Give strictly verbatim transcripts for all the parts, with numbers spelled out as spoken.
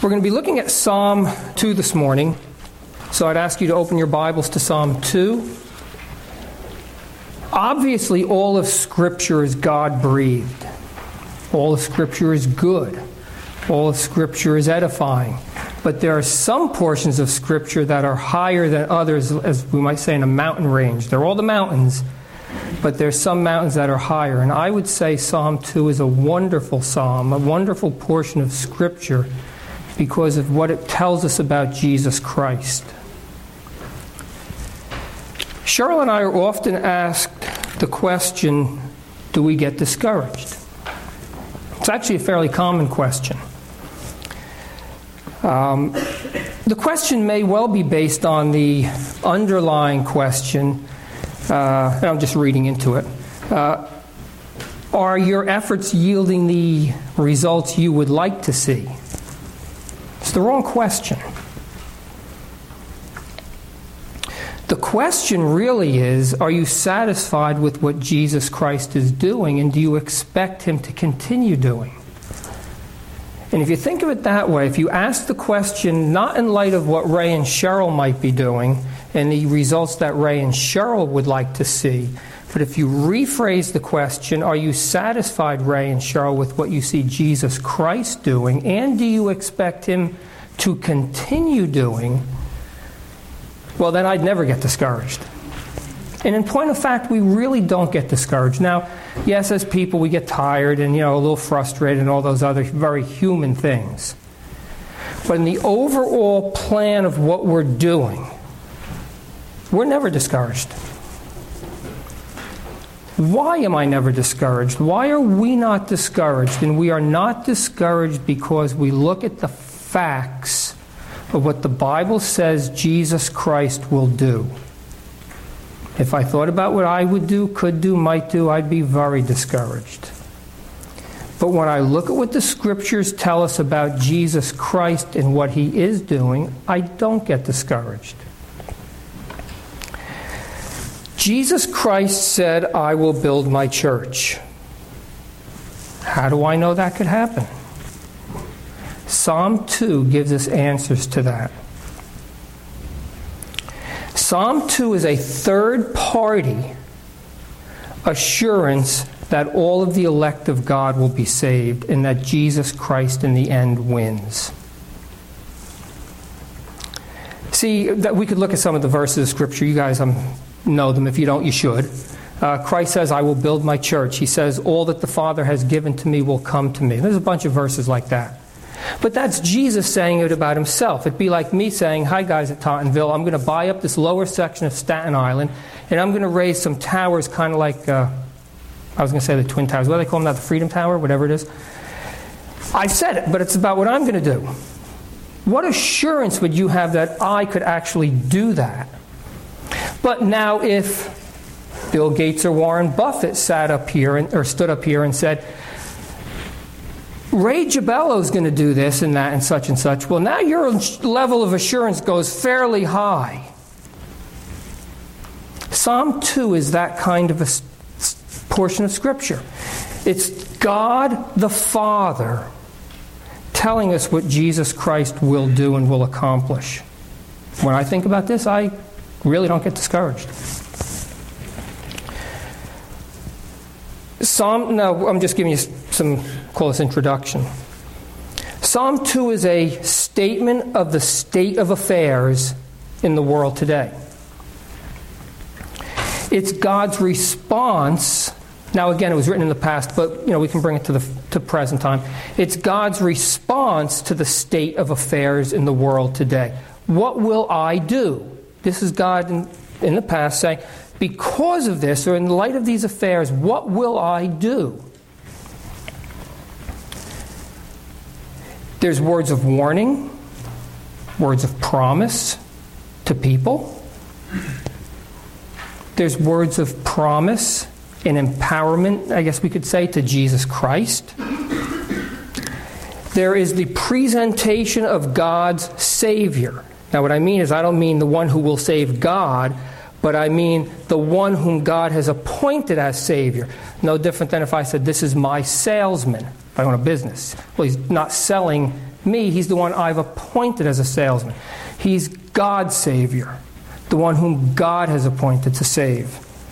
We're going to be looking at Psalm two this morning. So I'd ask you to open your Bibles to Psalm two. Obviously, all of Scripture is God-breathed. All of Scripture is good. All of Scripture is edifying. But there are some portions of Scripture that are higher than others, as we might say in a mountain range. They're all the mountains, but there's some mountains that are higher. And I would say Psalm two is a wonderful psalm, a wonderful portion of Scripture because of what it tells us about Jesus Christ. Cheryl and I are often asked the question, do we get discouraged? It's actually a fairly common question. Um, the question may well be based on the underlying question, uh, and I'm just reading into it. Uh, are your efforts yielding the results you would like to see? It's the wrong question. The question really is, are you satisfied with what Jesus Christ is doing, and do you expect Him to continue doing? And if you think of it that way, if you ask the question not in light of what Ray and Cheryl might be doing and the results that Ray and Cheryl would like to see, but if you rephrase the question, are you satisfied, Ray and Cheryl, with what you see Jesus Christ doing, and do you expect Him to continue doing, well, then I'd never get discouraged. And in point of fact, we really don't get discouraged. Now, yes, as people, we get tired and, you know, a little frustrated and all those other very human things. But in the overall plan of what we're doing, we're never discouraged. Why am I never discouraged? Why are we not discouraged? And we are not discouraged because we look at the facts of what the Bible says Jesus Christ will do. If I thought about what I would do, could do, might do, I'd be very discouraged. But when I look at what the Scriptures tell us about Jesus Christ and what He is doing, I don't get discouraged. Jesus Christ said, I will build my church. How do I know that could happen? Psalm two gives us answers to that. Psalm two is a third-party assurance that all of the elect of God will be saved and that Jesus Christ in the end wins. See, that we could look at some of the verses of Scripture. You guys um, know them. If you don't, you should. Uh, Christ says, I will build my church. He says, all that the Father has given to me will come to me. There's a bunch of verses like that. But that's Jesus saying it about Himself. It'd be like me saying, hi guys at Tottenville, I'm going to buy up this lower section of Staten Island, and I'm going to raise some towers kind of like, uh, I was going to say the Twin Towers. What do they call them now? The Freedom Tower? Whatever it is. I've said it, but it's about what I'm going to do. What assurance would you have that I could actually do that? But now if Bill Gates or Warren Buffett sat up here and, or stood up here and said, Ray Jabello's going to do this and that and such and such. Well, now your level of assurance goes fairly high. Psalm two is that kind of a portion of Scripture. It's God the Father telling us what Jesus Christ will do and will accomplish. When I think about this, I really don't get discouraged. Psalm, no, I'm just giving you some close introduction. Psalm two is a statement of the state of affairs in the world today. It's God's response. Now, again, it was written in the past, but you know we can bring it to the to present time. It's God's response to the state of affairs in the world today. What will I do? This is God in, in the past saying, because of this, or in light of these affairs, what will I do? There's words of warning, words of promise to people. There's words of promise and empowerment, I guess we could say, to Jesus Christ. There is the presentation of God's Savior. Now, what I mean is, I don't mean the one who will save God, but I mean the one whom God has appointed as Savior. No different than if I said, this is my salesman, if I own a business. Well, he's not selling me. He's the one I've appointed as a salesman. He's God's Savior, the one whom God has appointed to save.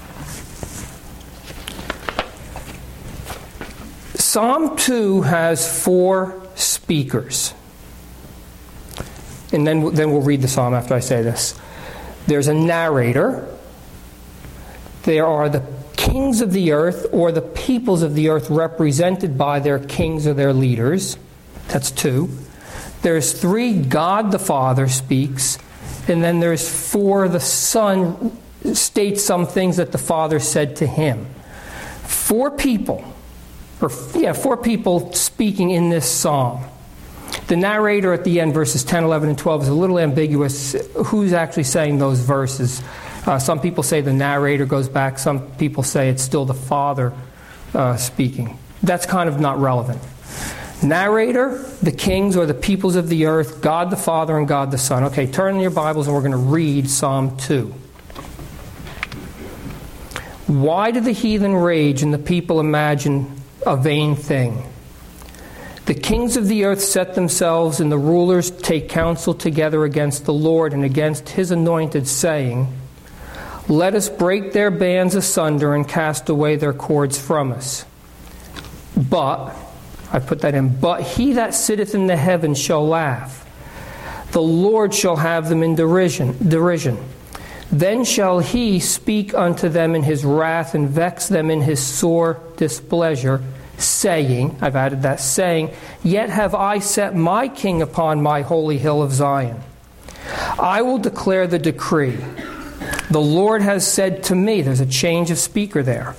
Psalm two has four speakers. And then, then we'll read the psalm after I say this. There's a narrator. There are the kings of the earth, or the peoples of the earth, represented by their kings or their leaders. That's two. There's three, God the Father speaks. And then there's four, the Son states some things that the Father said to him. Four people, or yeah, four people speaking in this psalm. The narrator at the end, verses ten, eleven, and twelve, is a little ambiguous. Who's actually saying those verses? Uh, some people say the narrator goes back. Some people say it's still the Father uh, speaking. That's kind of not relevant. Narrator, the kings or the peoples of the earth, God the Father and God the Son. Okay, turn in your Bibles and we're going to read Psalm two. Why do the heathen rage and the people imagine a vain thing? The kings of the earth set themselves, and the rulers take counsel together against the Lord and against his anointed, saying, let us break their bands asunder and cast away their cords from us. But, I put that in, but he that sitteth in the heavens shall laugh. The Lord shall have them in derision. derision. Then shall he speak unto them in his wrath and vex them in his sore displeasure, saying, I've added that, saying, yet have I set my king upon my holy hill of Zion. I will declare the decree. The Lord has said to me, there's a change of speaker there,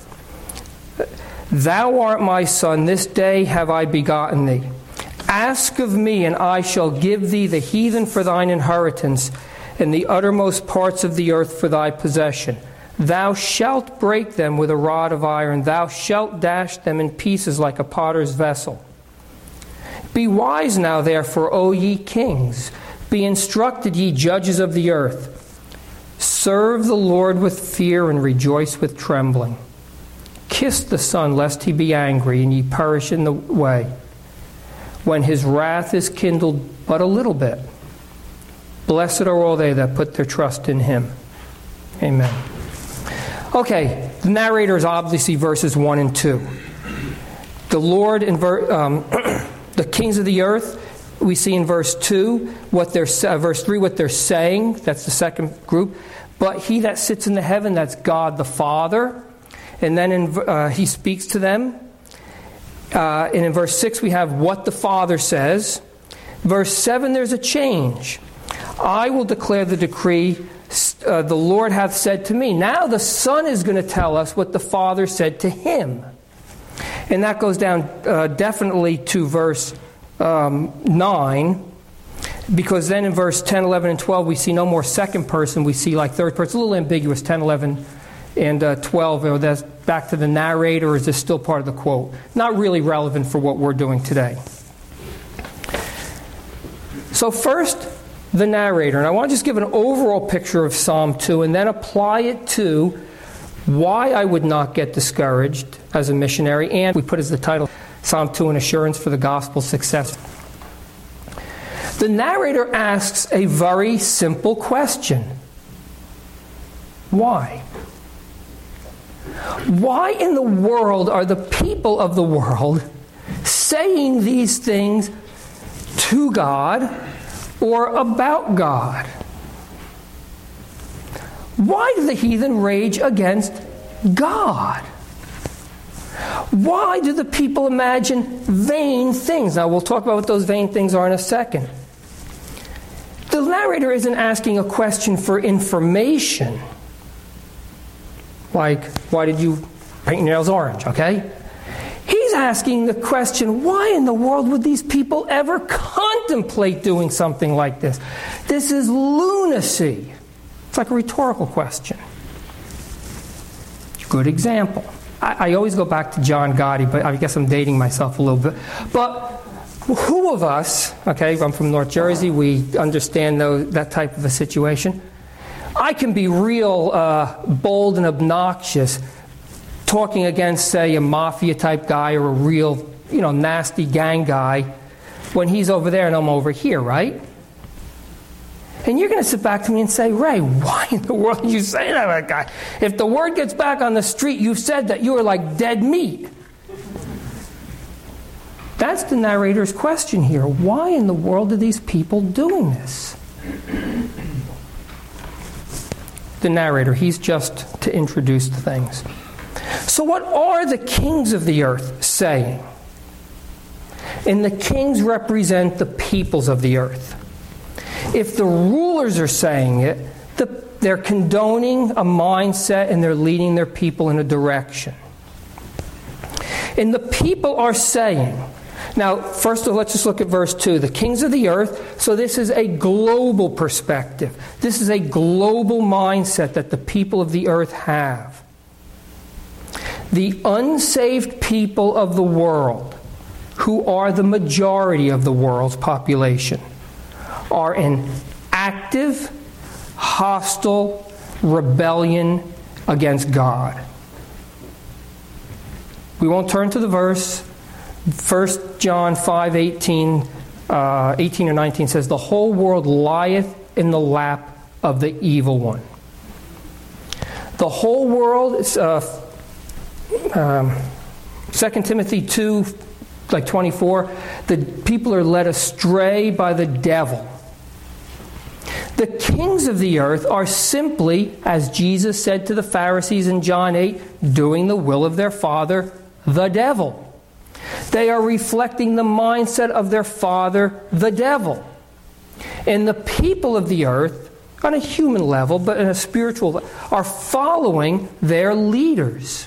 thou art my son, this day have I begotten thee. Ask of me, and I shall give thee the heathen for thine inheritance, and the uttermost parts of the earth for thy possession. Thou shalt break them with a rod of iron. Thou shalt dash them in pieces like a potter's vessel. Be wise now, therefore, O ye kings. Be instructed, ye judges of the earth. Serve the Lord with fear and rejoice with trembling. Kiss the Son, lest he be angry, and ye perish in the way, when his wrath is kindled but a little bit. Blessed are all they that put their trust in him. Amen. Okay, the narrator is obviously verses one and two. The Lord in ver- um, the kings of the earth, we see in verse two, what they're uh, verse three, what they're saying. That's the second group. But he that sits in the heaven, that's God the Father. And then in, uh, he speaks to them. Uh, and in verse six, we have what the Father says. Verse seven, there's a change. I will declare the decree. Uh, the Lord hath said to me. Now the Son is going to tell us what the Father said to him. And that goes down uh, definitely to verse um, nine, because then in verse ten, eleven, and twelve, we see no more second person. We see like third person. It's a little ambiguous, ten, eleven, and uh, twelve. Or that's back to the narrator, or is this still part of the quote? Not really relevant for what we're doing today. So first, the narrator. And I want to just give an overall picture of Psalm two and then apply it to why I would not get discouraged as a missionary. And we put as the title, Psalm two, an assurance for the gospel success. The narrator asks a very simple question. Why? Why in the world are the people of the world saying these things to God or about God? Why do the heathen rage against God? Why do the people imagine vain things? Now, we'll talk about what those vain things are in a second. The narrator isn't asking a question for information. Like, why did you paint your nails orange, okay? He's asking the question, why in the world would these people ever contemplate doing something like this? This is lunacy. It's like a rhetorical question. Good example. I, I always go back to John Gotti, but I guess I'm dating myself a little bit. But who of us, okay, I'm from North Jersey, we understand those, that type of a situation. I can be real uh, bold and obnoxious talking against, say, a mafia-type guy or a real, you know, nasty gang guy when he's over there and I'm over here, right? And you're going to sit back to me and say, Ray, why in the world did you say that about that guy? If the word gets back on the street, you've said that you are like dead meat. That's the narrator's question here. Why in the world are these people doing this? The narrator, he's just to introduce the things. So what are the kings of the earth saying? And the kings represent the peoples of the earth. If the rulers are saying it, the, they're condoning a mindset and they're leading their people in a direction. And the people are saying, now, first of all, let's just look at verse two. The kings of the earth, so this is a global perspective. This is a global mindset that the people of the earth have. The unsaved people of the world, who are the majority of the world's population, are in active, hostile rebellion against God. We won't turn to the verse. First John five eighteen, uh, eighteen or nineteen says, "The whole world lieth in the lap of the evil one." The whole world is uh, um, Second Timothy two, like twenty-four. The people are led astray by the devil. The kings of the earth are simply, as Jesus said to the Pharisees in John eight, doing the will of their father, the devil. They are reflecting the mindset of their father, the devil. And the people of the earth, on a human level, but in a spiritual level, are following their leaders.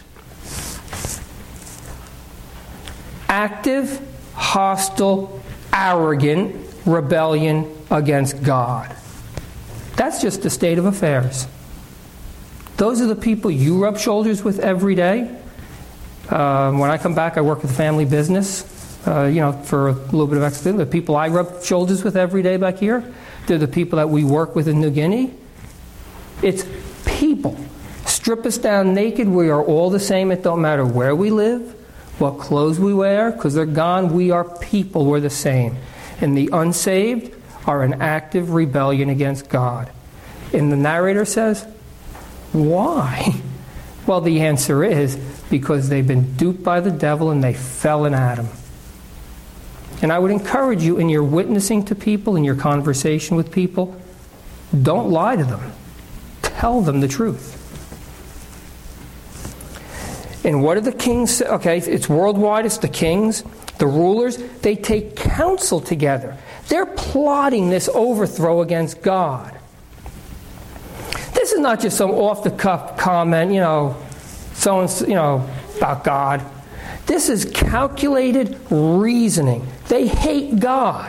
Active, hostile, arrogant rebellion against God. That's just the state of affairs. Those are the people you rub shoulders with every day. Uh, when I come back, I work with a family business, uh, you know, for a little bit of experience. The people I rub shoulders with every day back here, they're the people that we work with in New Guinea. It's people. Strip us down naked, we are all the same. It don't matter where we live, what clothes we wear, because they're gone. We are people, we're the same. And the unsaved are in active rebellion against God. And the narrator says, why? Well, the answer is because they've been duped by the devil and they fell in Adam. And I would encourage you in your witnessing to people, in your conversation with people, don't lie to them. Tell them the truth. And what do the kings say? Okay, it's worldwide, it's the kings, the rulers. They take counsel together. They're plotting this overthrow against God. This is not just some off-the-cuff comment, you know, someone's, you know, about God. This is calculated reasoning. They hate God.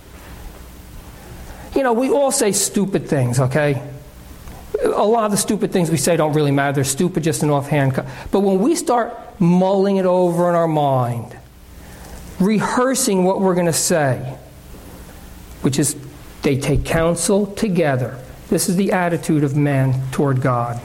You know, we all say stupid things, okay? A lot of the stupid things we say don't really matter. They're stupid, just an offhand. But when we start mulling it over in our mind, rehearsing what we're going to say, which is they take counsel together. This is the attitude of man toward God.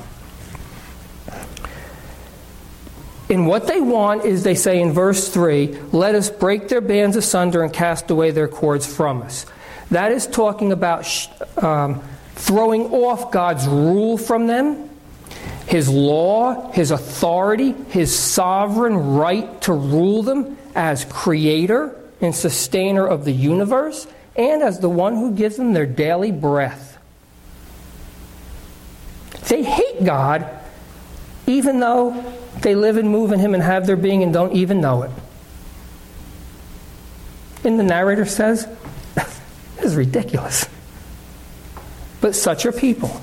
And what they want is, they say in verse three, let us break their bands asunder and cast away their cords from us. That is talking about um, throwing off God's rule from them, His law, His authority, His sovereign right to rule them as creator and sustainer of the universe, and as the one who gives them their daily breath. They hate God, even though they live and move in Him and have their being and don't even know it. And the narrator says, this is ridiculous. But such are people.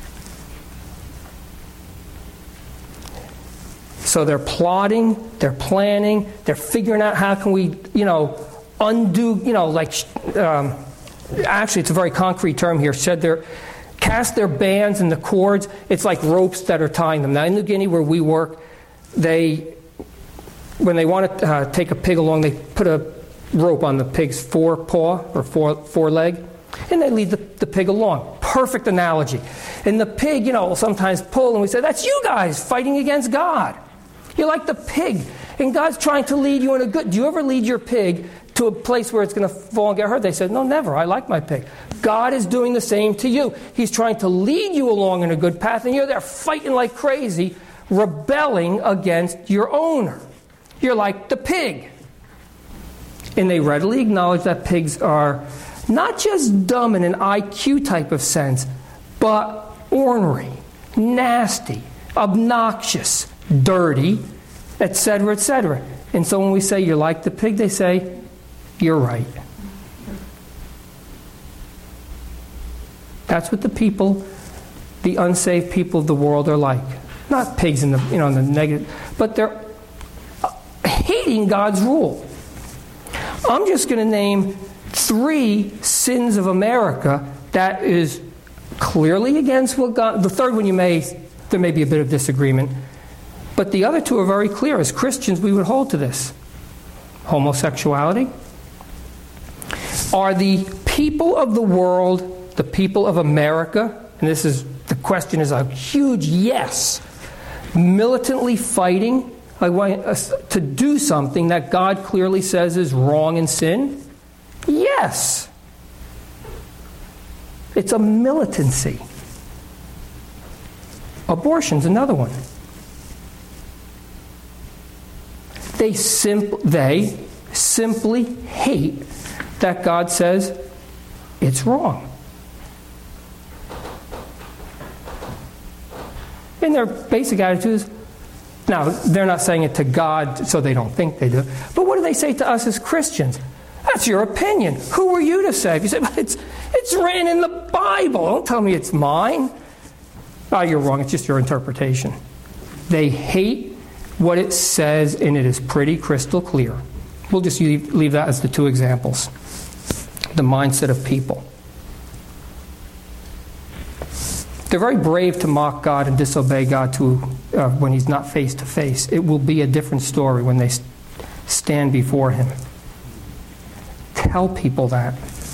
So they're plotting, they're planning, they're figuring out how can we, you know, undo, you know, like, um, actually it's a very concrete term here, shed their, cast their bands and the cords. It's like ropes that are tying them. Now in New Guinea where we work, they, when they want to uh, take a pig along, they put a rope on the pig's forepaw or fore, foreleg, and they lead the, the pig along. Perfect analogy. And the pig, you know, will sometimes pull, and we say, that's you guys fighting against God. You're like the pig, and God's trying to lead you in a good... Do you ever lead your pig to a place where it's going to fall and get hurt. They said, no, never. I like my pig. God is doing the same to you. He's trying to lead you along in a good path, and you're there fighting like crazy, rebelling against your owner. You're like the pig. And they readily acknowledge that pigs are not just dumb in an I Q type of sense, but ornery, nasty, obnoxious, dirty, et cetera, et cetera. And so when we say you're like the pig, they say, you're right. That's what the people, the unsaved people of the world are like. Not pigs in the, you know, in the negative, but they're hating God's rule. I'm just going to name three sins of America that is clearly against what God... The third one you may... There may be a bit of disagreement. But the other two are very clear. As Christians, we would hold to this. Homosexuality. Are the people of the world, the people of America, and this is... The question is a huge yes, militantly fighting to do something that God clearly says is wrong and sin? Yes. It's a militancy. Abortion's another one. They, simp- they simply hate that God says it's wrong. And their basic attitude is, now, they're not saying it to God so they don't think they do. But what do they say to us as Christians? That's your opinion. Who are you to say? If you say, but it's, it's written in the Bible. Don't tell me it's mine. Oh, you're wrong. It's just your interpretation. They hate what it says, and it is pretty crystal clear. We'll just leave, leave that as the two examples. The mindset of people. They're very brave to mock God and disobey God to uh, when He's not face to face. It will be a different story when they st- stand before Him. Tell people that.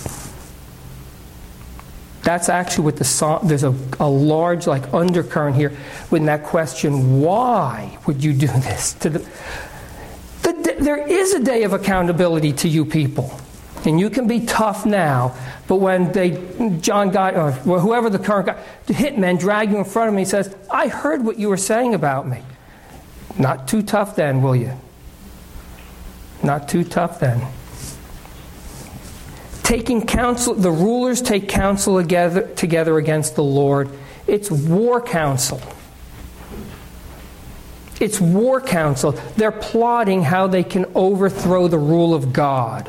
That's actually what the song. There's a, a large like undercurrent here with that question: why would you do this to the? the there is a day of accountability to you people. And you can be tough now, but when they, John got, or whoever the current guy, the hitman drag you in front of me and says, I heard what you were saying about me. Not too tough then, will you? Not too tough then. Taking counsel, the rulers take counsel together, together against the Lord. It's war counsel. It's war counsel. They're plotting how they can overthrow the rule of God.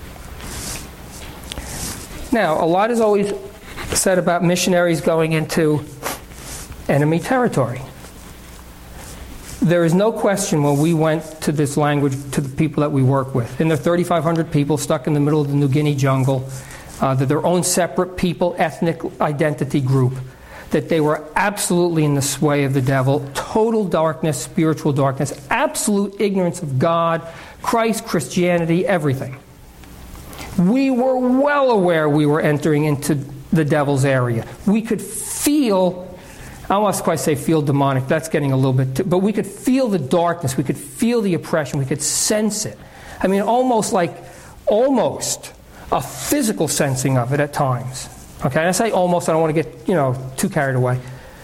Now, a lot is always said about missionaries going into enemy territory. There is no question when we went to this language to the people that we work with. And there are thirty-five hundred people stuck in the middle of the New Guinea jungle. Uh, they're their own separate people, ethnic identity group. That they were absolutely in the sway of the devil. Total darkness, spiritual darkness. Absolute ignorance of God, Christ, Christianity, everything. We were well aware we were entering into the devil's area. We could feel, I don't want to quite say feel demonic, that's getting a little bit, too, but we could feel the darkness, we could feel the oppression, we could sense it. I mean, almost like, almost a physical sensing of it at times. Okay, and I say almost, I don't want to get, you know, too carried away.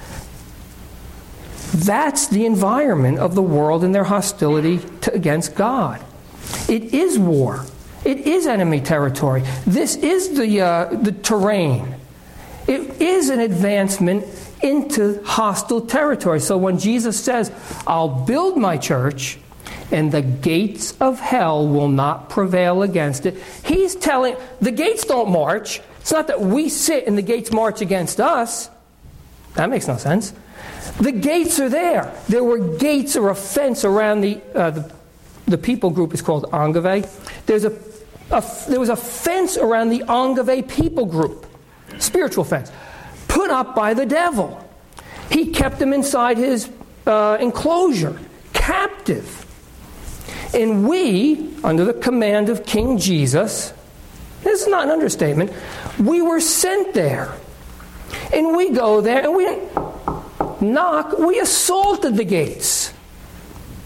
That's the environment of the world and their hostility to, against God. It is war. It is enemy territory. This is the uh, the terrain. It is an advancement into hostile territory. So when Jesus says, I'll build my church, and the gates of hell will not prevail against it, He's telling, the gates don't march. It's not that we sit and the gates march against us. That makes no sense. The gates are there. There were gates or a fence around the, uh, the, the people group is called Angave. There's a A, there was a fence around the Angave people group, spiritual fence, put up by the devil. He kept them inside his uh, enclosure, captive. And we, under the command of King Jesus, this is not an understatement, we were sent there. And we go there and we didn't knock, we assaulted the gates.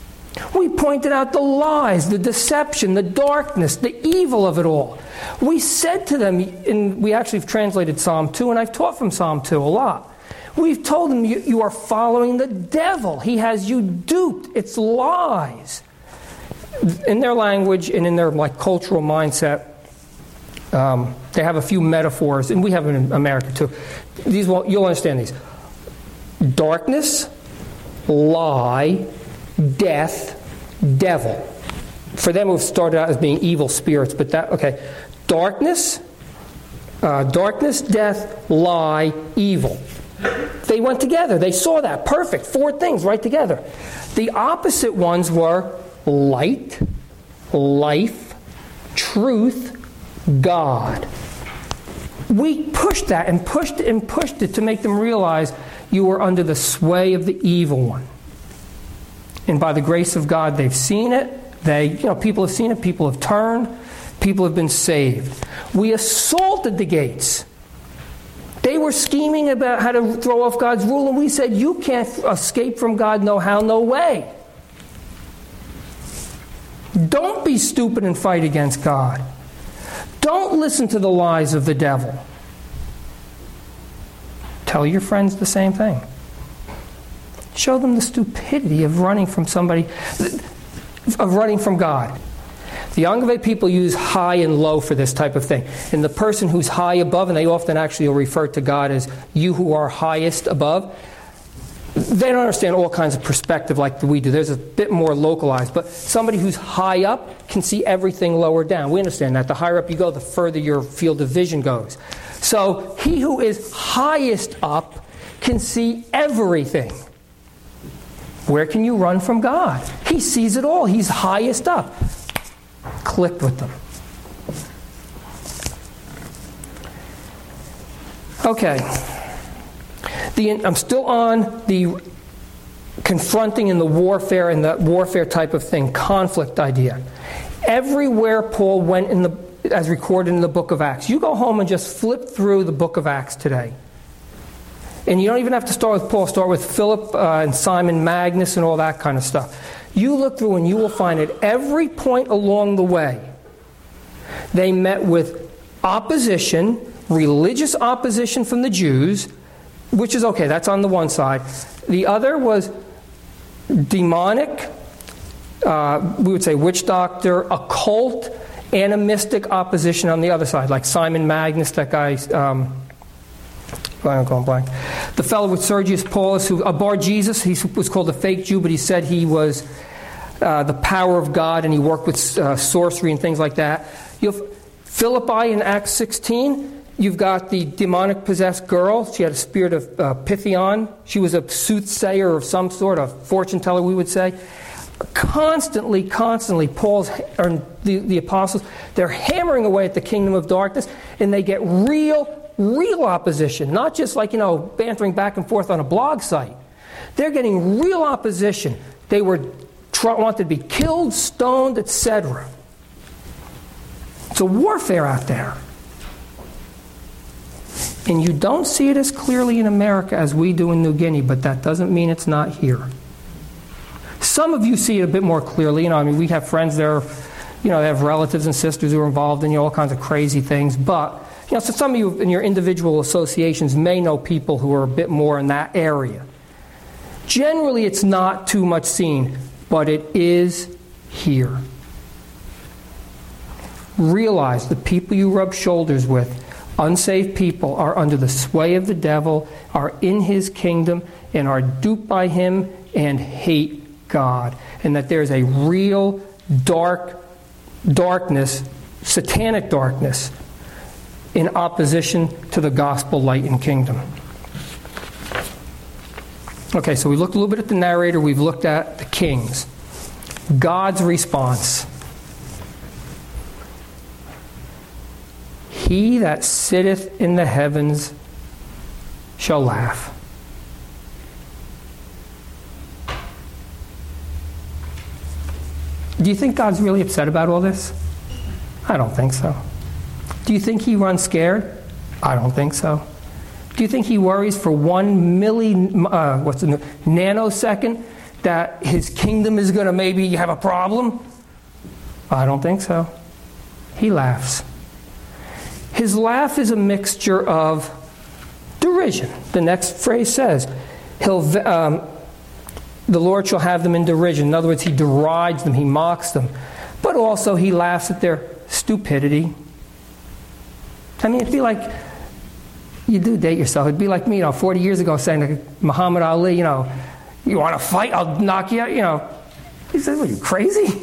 We pointed out the lies, the deception, the darkness, the evil of it all. We said to them, and we actually have translated Psalm two, and I've taught from Psalm two a lot. We've told them, you, you are following the devil. He has you duped. It's lies. In their language and in their like cultural mindset, um, they have a few metaphors, and we have them in America too. These will, you'll understand these. Darkness, lie, death, devil. For them, it started out as being evil spirits, but that, okay. Darkness, uh, darkness, death, lie, evil. They went together. They saw that. Perfect. Four things right together. The opposite ones were light, life, truth, God. We pushed that and pushed it and pushed it to make them realize you were under the sway of the evil one. And by the grace of God, they've seen it. They, you know, people have seen it. People have turned. People have been saved. We assaulted the gates. They were scheming about how to throw off God's rule, and we said, you can't escape from God, no how, no way. Don't be stupid and fight against God. Don't listen to the lies of the devil. Tell your friends the same thing. Show them the stupidity of running from somebody, of running from God. The Angeve people use high and low for this type of thing. And the person who's high above, and they often actually will refer to God as you who are highest above, they don't understand all kinds of perspective like we do. There's a bit more localized. But somebody who's high up can see everything lower down. We understand that. The higher up you go, the further your field of vision goes. So he who is highest up can see everything. Where can you run from God? He sees it all. He's highest up. Click with them. Okay. The, I'm still on the confronting and the warfare and the warfare type of thing, conflict idea. Everywhere Paul went in the, as recorded in the book of Acts. You go home and just flip through the book of Acts today. And you don't even have to start with Paul. Start with Philip uh, and Simon Magnus and all that kind of stuff. You look through and you will find at every point along the way, they met with opposition, religious opposition from the Jews, which is okay, that's on the one side. The other was demonic, uh, we would say witch doctor, occult, animistic opposition on the other side, like Simon Magnus, that guy, um, I'm going blank. The fellow with Sergius Paulus, who, uh, Bar Jesus, he was called a fake Jew, but he said he was uh, the power of God, and he worked with uh, sorcery and things like that. You'll, Philippi in Acts sixteen, you've got the demonic possessed girl. She had a spirit of uh, Pythion. She was a soothsayer of some sort, a fortune teller, we would say. Constantly, constantly, Paul's or the, the apostles, they're hammering away at the kingdom of darkness, and they get real, real opposition. Not just like, you know, bantering back and forth on a blog site. They're getting real opposition. They were tr- wanted to be killed, stoned, et cetera. It's a warfare out there. And you don't see it as clearly in America as we do in New Guinea, but that doesn't mean it's not here. Some of you see it a bit more clearly. You know, I mean, we have friends there, you know, they have relatives and sisters who are involved in, you know, all kinds of crazy things. But, you know, so some of you in your individual associations may know people who are a bit more in that area. Generally, it's not too much seen, but it is here. Realize the people you rub shoulders with, unsaved people, are under the sway of the devil, are in his kingdom, and are duped by him and hate God. And that there's a real dark darkness, satanic darkness, in opposition to the gospel light and kingdom. Okay, so we looked a little bit at the narrator. We've looked at the kings. God's response. He that sitteth in the heavens shall laugh. Do you think God's really upset about all this? I don't think so. Do you think he runs scared? I don't think so. Do you think he worries for one milli, uh, what's the nanosecond that his kingdom is going to maybe have a problem? I don't think so. He laughs. His laugh is a mixture of derision. The next phrase says, "He'll, um, the Lord shall have them in derision." In other words, he derides them, he mocks them. But also he laughs at their stupidity. I mean, it'd be like, you do date yourself. It'd be like me, you know, forty years ago saying to Muhammad Ali, you know, "You want to fight? I'll knock you out." You know, he says, "What, are you crazy?"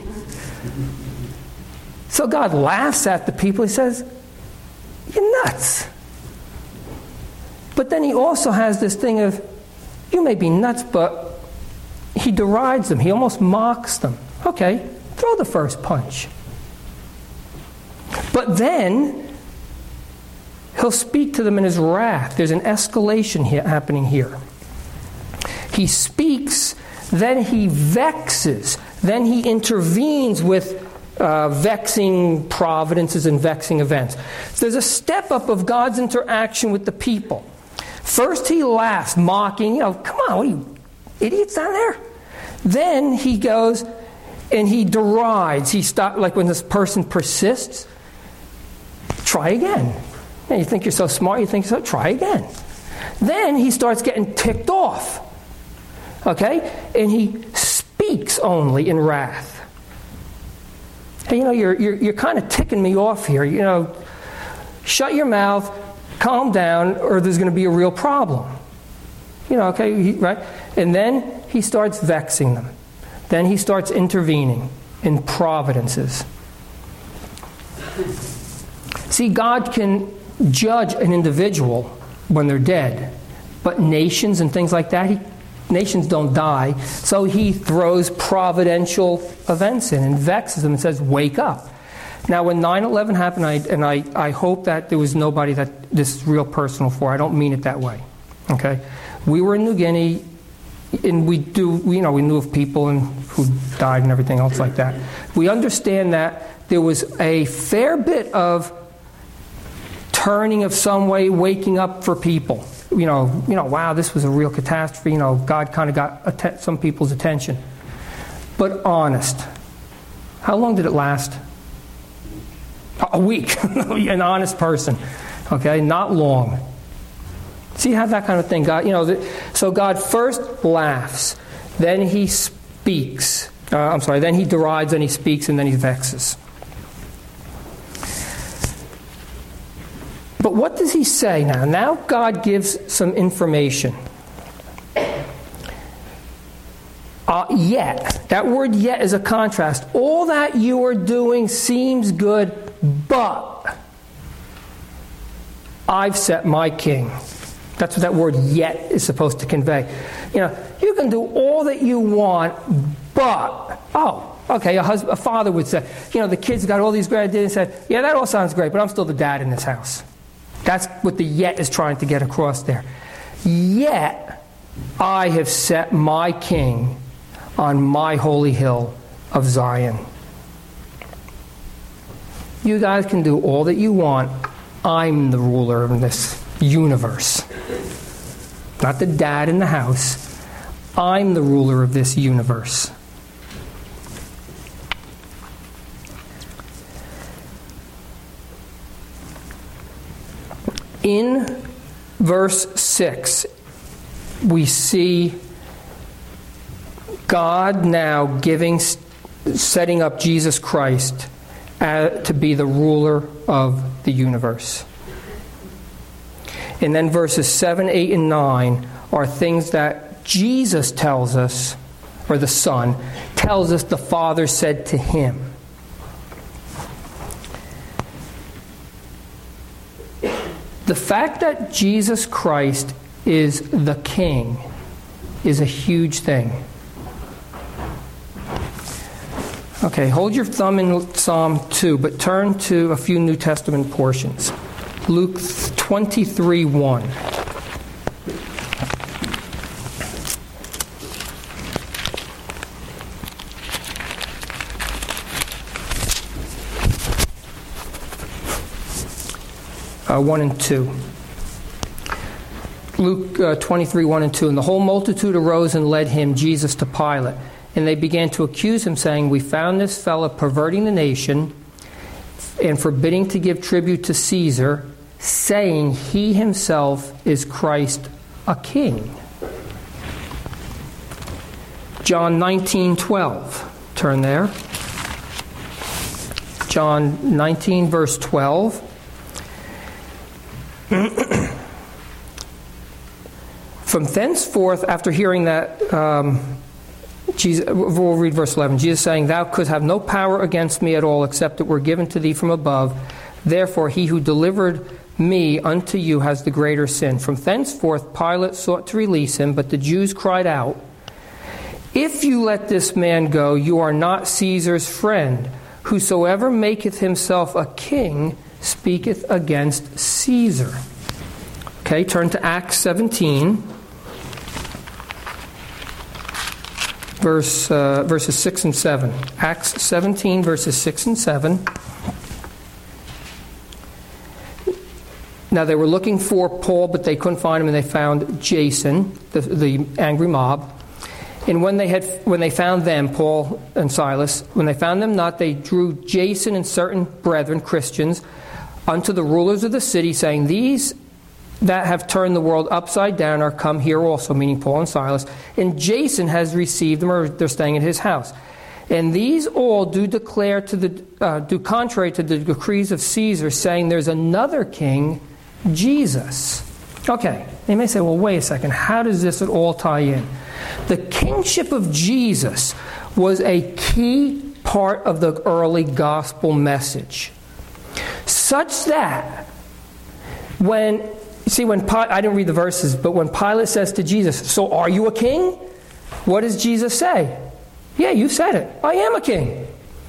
So God laughs at the people. He says, "You're nuts." But then he also has this thing of, you may be nuts, but he derides them. He almost mocks them. Okay, throw the first punch. But then he'll speak to them in his wrath. There's an escalation here, happening here. He speaks, then he vexes, then he intervenes with uh, vexing providences and vexing events. So there's a step up of God's interaction with the people. First he laughs, mocking, you know, "Come on, what are you, idiots down there?" Then he goes and he derides. He stops, like when this person persists, try again. And you think you're so smart, you think so, try again. Then he starts getting ticked off. Okay? And he speaks only in wrath. Hey, you know, you're, you're, you're kind of ticking me off here. You know, shut your mouth, calm down, or there's going to be a real problem. You know, okay, he, right? And then he starts vexing them. Then he starts intervening in providences. See, God can judge an individual when they're dead, but nations and things like that, he, nations don't die, so he throws providential events in and vexes them and says, "Wake up." Now, when nine eleven happened, I, and I, I hope that there was nobody that this is real personal for. I don't mean it that way. Okay, we were in New Guinea, and we do, you know, we knew of people and who died and everything else like that. We understand that there was a fair bit of turning of some way, waking up for people. You know, you know, wow, this was a real catastrophe. You know, God kind of got att- some people's attention. But honest, how long did it last? A week. An honest person. Okay, not long. See how that kind of thing got, you know, the, so God first laughs, then he speaks. Uh, I'm sorry, then he derides, then he speaks, and then he vexes. But what does he say now? Now God gives some information. Uh, yet. That word yet is a contrast. All that you are doing seems good, but I've set my king. That's what that word yet is supposed to convey. You know, you can do all that you want, but, oh, okay, a, husband, a father would say, you know, the kids got all these great ideas and said, yeah, that all sounds great, but I'm still the dad in this house. That's what the yet is trying to get across there. Yet I have set my king on my holy hill of Zion. You guys can do all that you want. I'm the ruler of this universe. Not the dad in the house. I'm the ruler of this universe. In verse six, we see God now giving, setting up Jesus Christ uh, to be the ruler of the universe. And then verses seven, eight, and nine are things that Jesus tells us, or the Son, tells us the Father said to him. The fact that Jesus Christ is the King is a huge thing. Okay, hold your thumb in Psalm two, but turn to a few New Testament portions. Luke twenty-three one. Uh, one and two. Luke uh, twenty-three, one and two. And the whole multitude arose and led him, Jesus, to Pilate. And they began to accuse him, saying, we found this fellow perverting the nation and forbidding to give tribute to Caesar, saying he himself is Christ, a king. John nineteen, twelve. Turn there. John nineteen, verse twelve. From thenceforth, after hearing that, um, Jesus, we'll read verse eleven. Jesus saying, thou couldst have no power against me at all, except it were given to thee from above. Therefore he who delivered me unto you has the greater sin. From thenceforth Pilate sought to release him, but the Jews cried out, if you let this man go, you are not Caesar's friend. Whosoever maketh himself a king speaketh against Caesar. Okay, turn to Acts seventeen, verse uh, verses six and seven. Acts seventeen, verses six and seven. Now they were looking for Paul, but they couldn't find him, and they found Jason, the, the angry mob. And when they had, when they found them, Paul and Silas, when they found them not, they drew Jason and certain brethren, Christians, unto the rulers of the city, saying, these that have turned the world upside down are come here also, meaning Paul and Silas. And Jason has received them, or they're staying at his house. And these all do declare to the, uh, do contrary to the decrees of Caesar, saying there's another king, Jesus. Okay, they may say, well, wait a second, how does this at all tie in? The kingship of Jesus was a key part of the early gospel message, such that when, see, when I didn't read the verses, but when Pilate says to Jesus, so are you a king? What does Jesus say? Yeah, you said it. I am a king.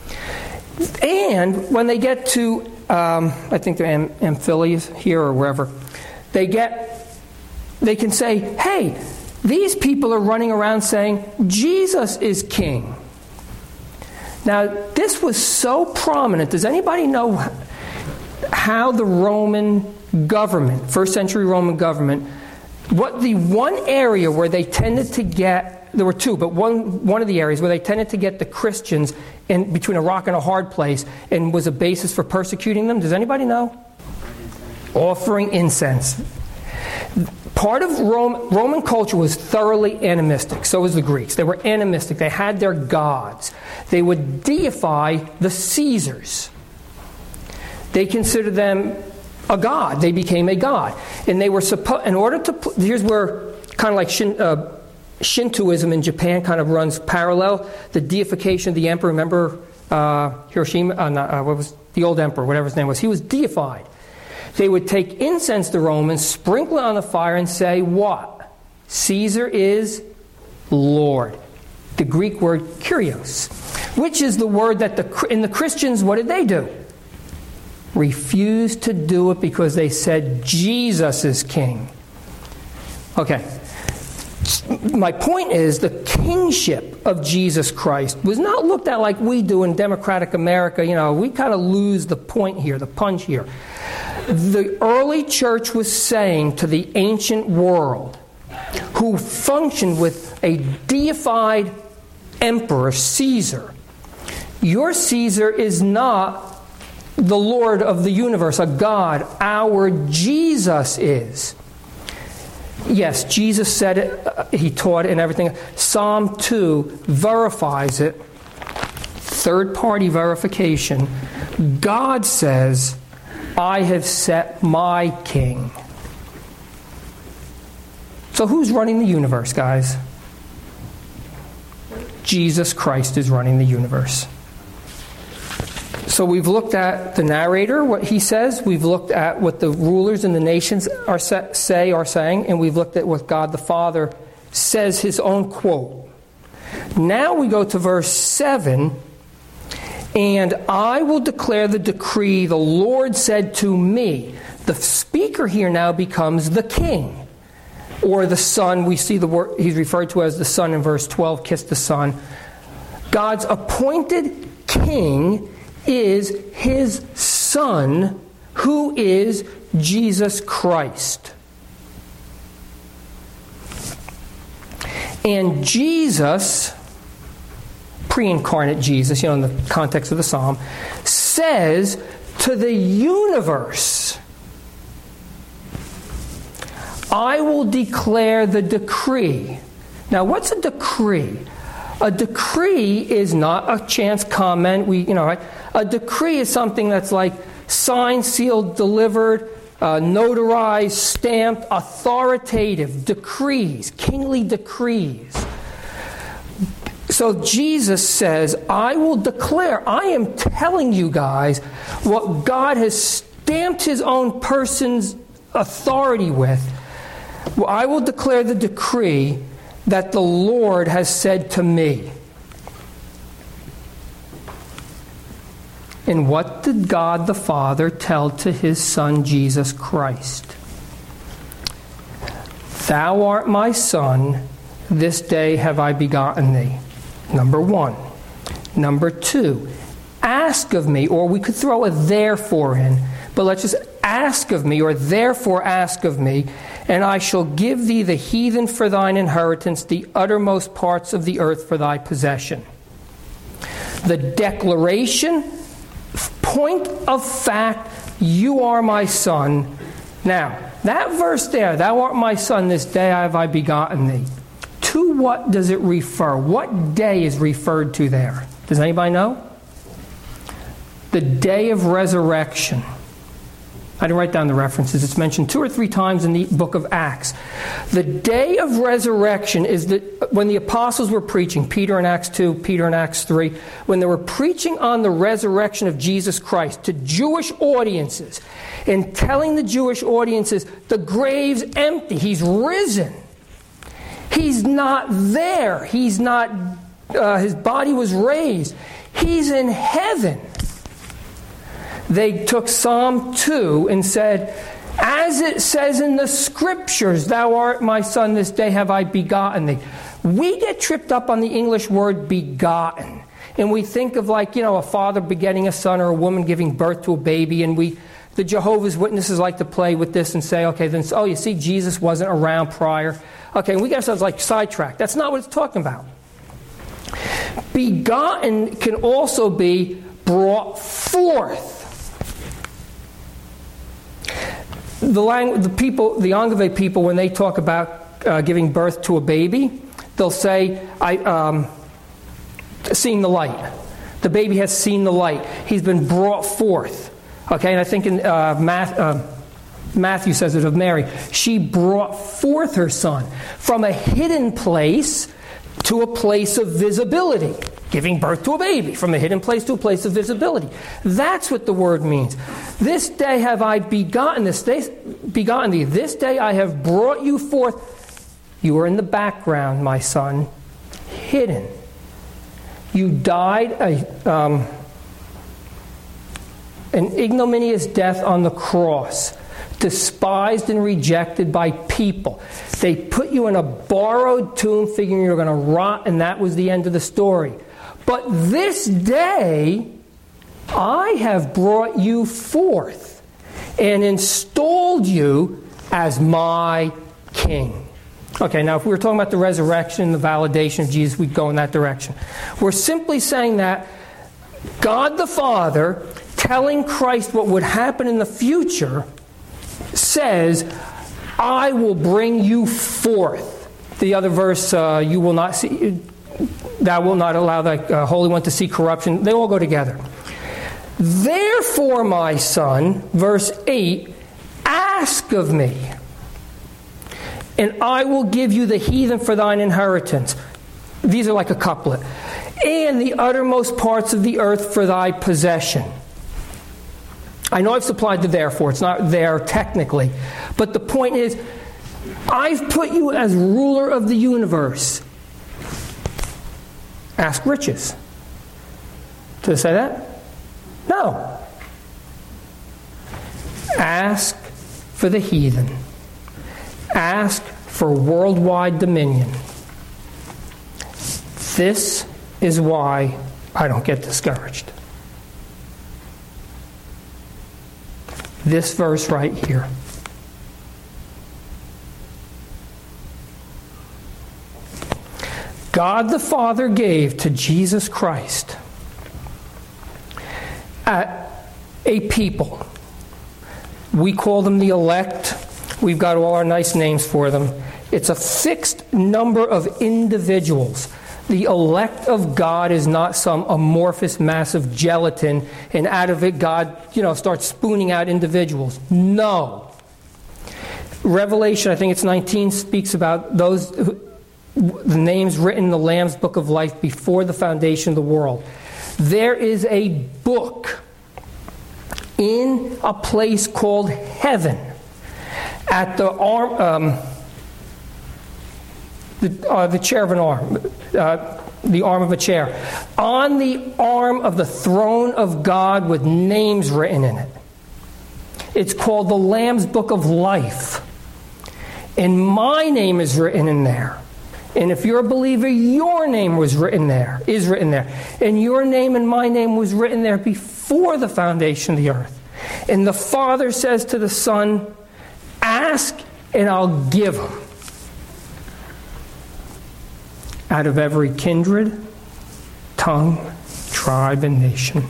And when they get to, um, I think they're Am- Amphilis here or wherever, they get, they can say, hey, these people are running around saying, Jesus is king. Now, this was so prominent. Does anybody know how the Roman government, first century Roman government, what the one area where they tended to get, there were two, but one, one of the areas where they tended to get the Christians in between a rock and a hard place and was a basis for persecuting them? Does anybody know? Offering incense. Part of Rome, Roman culture was thoroughly animistic. So was the Greeks. They were animistic. They had their gods. They would deify the Caesars. They considered them a god. They became a god. And they were supposed, in order to, here's where kind of like Shin, uh, Shintoism in Japan kind of runs parallel. The deification of the emperor. Remember uh, Hiroshima? Uh, not, uh, what was the old emperor, whatever his name was. He was deified. They would take incense, the Romans, sprinkle it on the fire, and say, what? Caesar is Lord. The Greek word kurios, which is the word that the in the Christians, what did they do? Refused to do it because they said Jesus is king. Okay. My point is the kingship of Jesus Christ was not looked at like we do in democratic America. You know, we kind of lose the point here, the punch here. The early church was saying to the ancient world, who functioned with a deified emperor, Caesar, your Caesar is not the Lord of the universe, a God. Our Jesus is. Yes, Jesus said it, uh, he taught it and everything. Psalm two verifies it. Third-party verification. God says, I have set my king. So who's running the universe, guys? Jesus Christ is running the universe. So we've looked at the narrator, what he says. We've looked at what the rulers and the nations are say are saying. And we've looked at what God the Father says, his own quote. Now we go to verse seven. And I will declare the decree the Lord said to me. The speaker here now becomes the king. Or the son. We see the word he's referred to as the son in verse twelve. Kiss the son. God's appointed king is his son, who is Jesus Christ. And Jesus, pre-incarnate Jesus, you know, in the context of the psalm, says to the universe, I will declare the decree. Now, what's a decree? A decree is not a chance comment. We, you know, right? A decree is something that's like signed, sealed, delivered, uh, notarized, stamped, authoritative decrees, kingly decrees. So Jesus says, I will declare, I am telling you guys what God has stamped his own person's authority with. Well, I will declare the decree that the Lord has said to me. And what did God the Father tell to his Son, Jesus Christ? Thou art my Son, this day have I begotten thee. Number one. Number two, ask of me, or we could throw a therefore in, but let's just ask of me, or therefore ask of me, and I shall give thee the heathen for thine inheritance, the uttermost parts of the earth for thy possession. The declaration, point of fact, you are my Son. Now, that verse there, thou art my Son, this day have I begotten thee. To what does it refer? What day is referred to there? Does anybody know? The day of resurrection. I didn't write down the references. It's mentioned two or three times in the book of Acts. The day of resurrection is the, when the apostles were preaching, Peter in Acts two, Peter in Acts three, when they were preaching on the resurrection of Jesus Christ to Jewish audiences and telling the Jewish audiences, the grave's empty, he's risen. He's not there. He's not, uh, his body was raised. He's in heaven. They took Psalm two and said, as it says in the Scriptures, thou art my Son, this day have I begotten thee. We get tripped up on the English word begotten. And we think of like, you know, a father begetting a son or a woman giving birth to a baby. And we, the Jehovah's Witnesses like to play with this and say, okay, then, oh, you see, Jesus wasn't around prior. Okay, and we get ourselves like sidetracked. That's not what it's talking about. Begotten can also be brought forth. The language, the people, the Angeve people, when they talk about uh, giving birth to a baby, they'll say, "I um, seen the light." The baby has seen the light. He's been brought forth. Okay, and I think in uh, Math, uh, Matthew says it of Mary. She brought forth her son from a hidden place to a place of visibility. Giving birth to a baby from a hidden place to a place of visibility. That's what the word means. This day have I begotten this day, begotten thee. This day I have brought you forth. You are in the background, my son, hidden. You died a, um, an ignominious death on the cross, despised and rejected by people. They put you in a borrowed tomb, figuring you're going to rot, and that was the end of the story. But this day I have brought you forth and installed you as my king. Okay, now if we were talking about the resurrection, the validation of Jesus, we'd go in that direction. We're simply saying that God the Father, telling Christ what would happen in the future, says, I will bring you forth. The other verse, uh, you will not see... Thou wilt not allow thy uh, Holy One to see corruption. They all go together. Therefore, my son, verse eight, ask of me, and I will give you the heathen for thine inheritance. These are like a couplet. And the uttermost parts of the earth for thy possession. I know I've supplied the therefore. It's not there technically. But the point is, I've put you as ruler of the universe. Ask riches. Did I say that? No. Ask for the heathen. Ask for worldwide dominion. This is why I don't get discouraged. This verse right here. God the Father gave to Jesus Christ a, a people. We call them the elect. We've got all our nice names for them. It's a fixed number of individuals. The elect of God is not some amorphous mass of gelatin, and out of it God, you know, starts spooning out individuals. No. Revelation, I think it's nineteen, speaks about those, the names written in the Lamb's Book of Life before the foundation of the world. There is a book in a place called heaven at the arm, um, the, uh, the chair of an arm, uh, the arm of a chair, on the arm of the throne of God with names written in it. It's called the Lamb's Book of Life. And my name is written in there. And if you're a believer, your name was written there, is written there. And your name and my name was written there before the foundation of the earth. And the Father says to the Son, ask and I'll give them. Out of every kindred, tongue, tribe, and nation.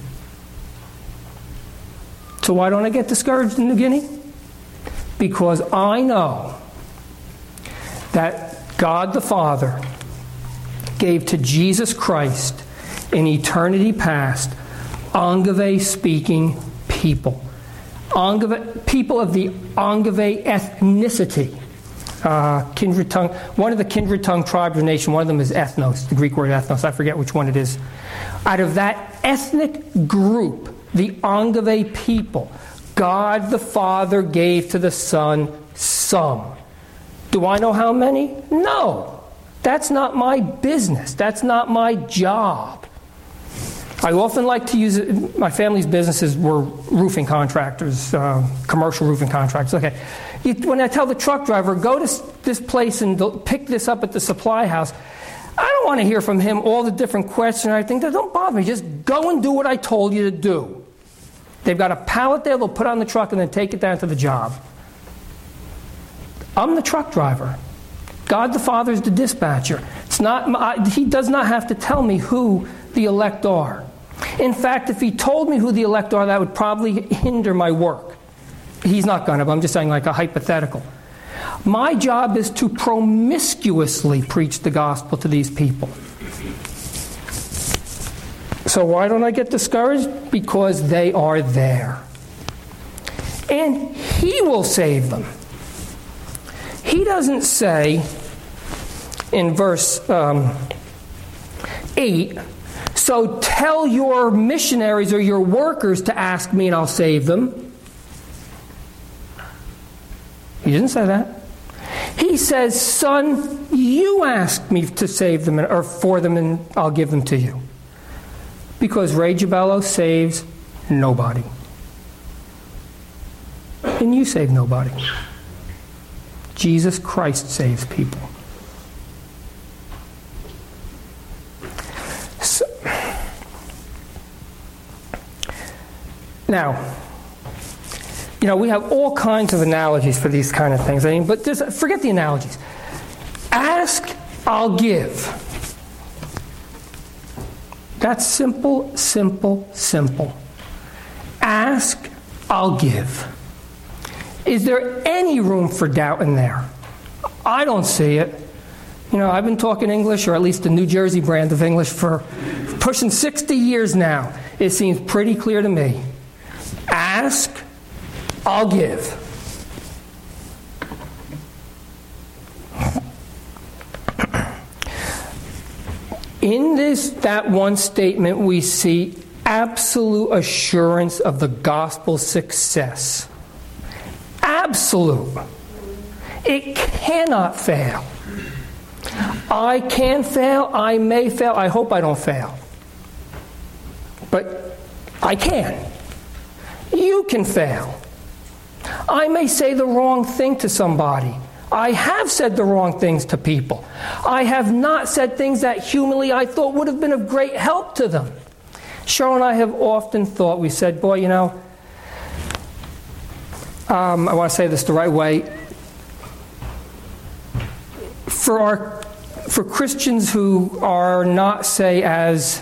So why don't I get discouraged in New Guinea? Because I know that God the Father gave to Jesus Christ in eternity past Angeve-speaking people. Angeve, people of the Angeve ethnicity. Uh, kindred tongue. One of the kindred tongue tribes or nation, one of them is ethnos, the Greek word ethnos. I forget which one it is. Out of that ethnic group, the Angeve people, God the Father gave to the Son some. Do I know how many? No. That's not my business. That's not my job. I often like to use it. My family's businesses were roofing contractors, uh, commercial roofing contractors. Okay. You, when I tell the truck driver, go to this place and pick this up at the supply house, I don't want to hear from him all the different questions. I think, don't bother me. Just go and do what I told you to do. They've got a pallet there. They'll put on the truck and then take it down to the job. I'm the truck driver. God the Father is the dispatcher. It's not. I, he does not have to tell me who the elect are. In fact, if he told me who the elect are, that would probably hinder my work. He's not going to, but I'm just saying like a hypothetical. My job is to promiscuously preach the gospel to these people. So why don't I get discouraged? Because they are there. And he will save them. He doesn't say in verse um, eight, so tell your missionaries or your workers to ask me and I'll save them. He didn't say that. He says, son, you ask me to save them or for them and I'll give them to you. Because Ray Jabello saves nobody. And you save nobody. Jesus Christ saves people. So, now, you know, we have all kinds of analogies for these kind of things. I mean, but just forget the analogies. Ask, I'll give. That's simple, simple, simple. Ask, I'll give. Is there any room for doubt in there? I don't see it. You know, I've been talking English, or at least the New Jersey brand of English, for pushing sixty years now. It seems pretty clear to me. Ask, I'll give. In this, that one statement, we see absolute assurance of the gospel's success. Absolute. It cannot fail. I can fail. I may fail. I hope I don't fail. But I can. You can fail. I may say the wrong thing to somebody. I have said the wrong things to people. I have not said things that humanly I thought would have been of great help to them. Cheryl and I have often thought, we said, boy, you know, Um, I want to say this the right way. For our for Christians who are not, say, as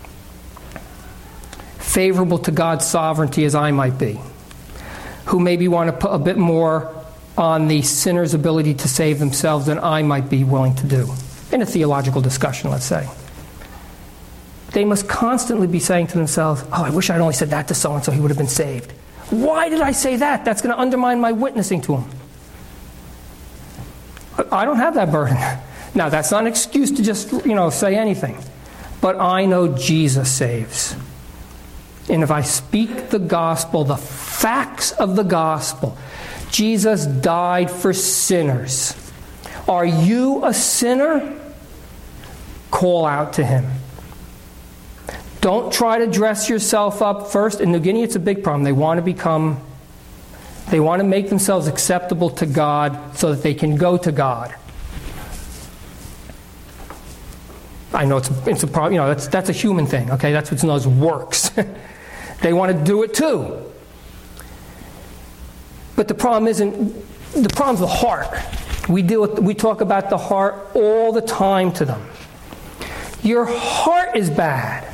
favorable to God's sovereignty as I might be, who maybe want to put a bit more on the sinner's ability to save themselves than I might be willing to do, in a theological discussion, let's say. They must constantly be saying to themselves, oh, I wish I'd only said that to so-and-so, he would have been saved. Why did I say that? That's going to undermine my witnessing to him. I don't have that burden. Now, that's not an excuse to just, you know, say anything. But I know Jesus saves. And if I speak the gospel, the facts of the gospel, Jesus died for sinners. Are you a sinner? Call out to him. Don't try to dress yourself up first. In New Guinea, it's a big problem. They want to become, they want to make themselves acceptable to God so that they can go to God. I know it's a, it's a problem. You know, that's that's a human thing. Okay, that's what's known as works. They want to do it too. But the problem isn't. The problem's the heart. We deal with, we talk about the heart all the time to them. Your heart is bad.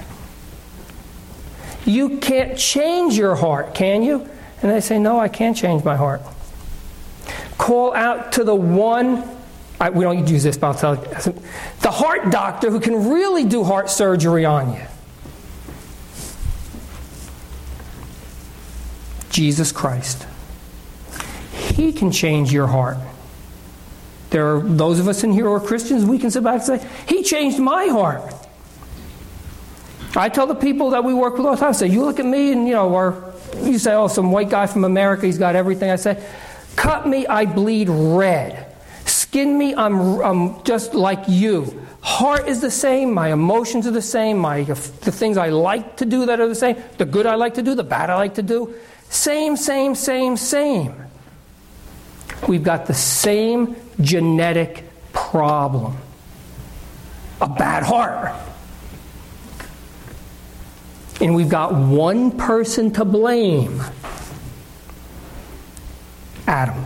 You can't change your heart, can you? And they say, no, I can't change my heart. Call out to the one, I, we don't use this, but I'll tell you, the heart doctor who can really do heart surgery on you. Jesus Christ. He can change your heart. There are those of us in here who are Christians, we can sit back and say, he changed my heart. I tell the people that we work with all the time, I say, you look at me and, you know, or you say, oh, some white guy from America, he's got everything. I say, cut me, I bleed red. Skin me, I'm, I'm just like you. Heart is the same, my emotions are the same, my the things I like to do that are the same, the good I like to do, the bad I like to do. Same, same, same, same. We've got the same genetic problem. A bad heart. And we've got one person to blame. Adam.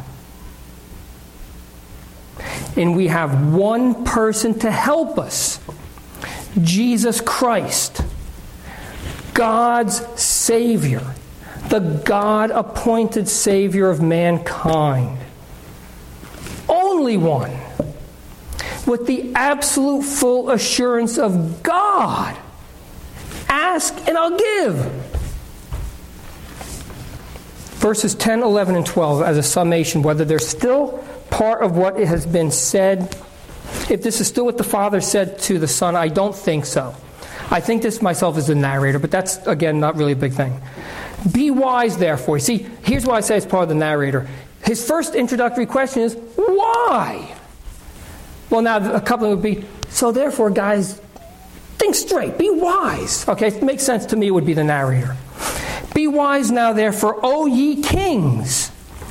And we have one person to help us. Jesus Christ. God's Savior. The God-appointed Savior of mankind. Only one. With the absolute full assurance of God. Ask and I'll give. Verses ten, eleven, and twelve as a summation, whether they're still part of what has been said. If this is still what the Father said to the Son, I don't think so. I think this myself is the narrator, but that's, again, not really a big thing. Be wise, therefore. See, here's why I say it's part of the narrator. His first introductory question is, why? Well, now, a couple would be, so therefore, guys, think straight. Be wise. Okay, it makes sense to me it would be the narrator. Be wise now, therefore, O ye kings.